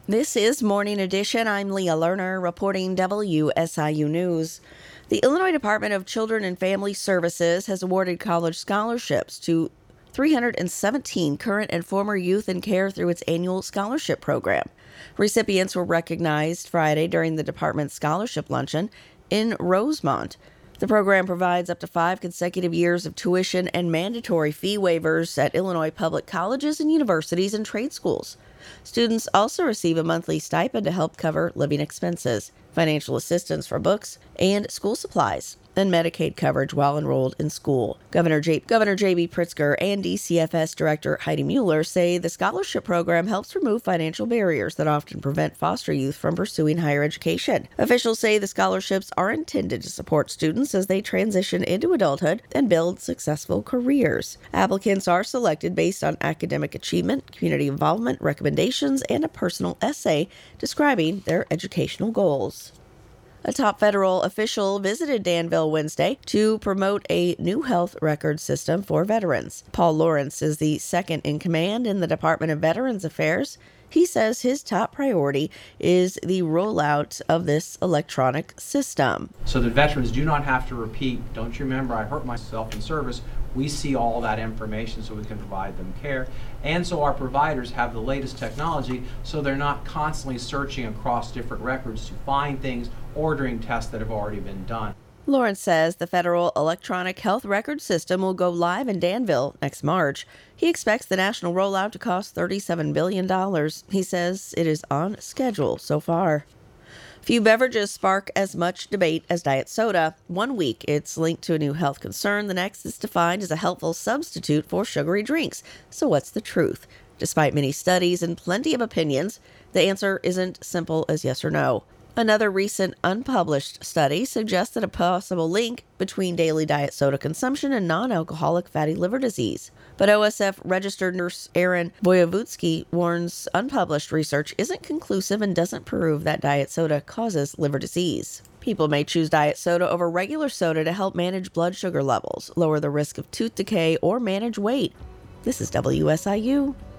This is Morning Edition. I'm Leah Lerner reporting WSIU News. The Illinois Department of Children and Family Services has awarded college scholarships to 317 current and former youth in care through its annual scholarship program. Recipients were recognized Friday during the department's scholarship luncheon in Rosemont. The program provides up to 5 consecutive years of tuition and mandatory fee waivers at Illinois public colleges and universities and trade schools. Students also receive a monthly stipend to help cover living expenses, financial assistance for books and school supplies, and Medicaid coverage while enrolled in school. Governor J.B. Pritzker and DCFS Director Heidi Mueller say the scholarship program helps remove financial barriers that often prevent foster youth from pursuing higher education. Officials say the scholarships are intended to support students as they transition into adulthood and build successful careers. Applicants are selected based on academic achievement, community involvement, recommendations, and a personal essay describing their educational goals. A top federal official visited Danville Wednesday to promote a new health record system for veterans. Paul Lawrence is the second in command in the Department of Veterans Affairs. He says his top priority is the rollout of this electronic system. So that veterans do not have to repeat, don't you remember I hurt myself in service? We see all that information so we can provide them care. And so our providers have the latest technology so they're not constantly searching across different records to find things, ordering tests that have already been done. Lawrence says the federal electronic health record system will go live in Danville next March. He expects the national rollout to cost $37 billion. He says it is on schedule so far. Few beverages spark as much debate as diet soda. One week, it's linked to a new health concern. The next is defined as a helpful substitute for sugary drinks. So what's the truth? Despite many studies and plenty of opinions, the answer isn't simple as yes or no. Another recent unpublished study suggested a possible link between daily diet soda consumption and non-alcoholic fatty liver disease. But OSF registered nurse Erin Voyevudsky warns unpublished research isn't conclusive and doesn't prove that diet soda causes liver disease. People may choose diet soda over regular soda to help manage blood sugar levels, lower the risk of tooth decay, or manage weight. This is WSIU.